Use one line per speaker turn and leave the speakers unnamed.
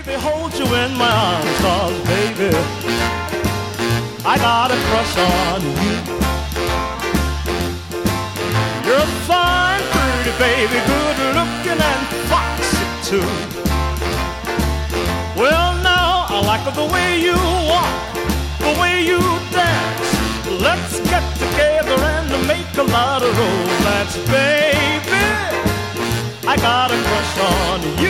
hold you in my arms, 'cause baby, I got a crush on you. You're fine, pretty baby, good looking and foxy too. Well now, I like the way you walk, the way you dance. Let's get together and make a lot of romance, baby. I got a crush on you.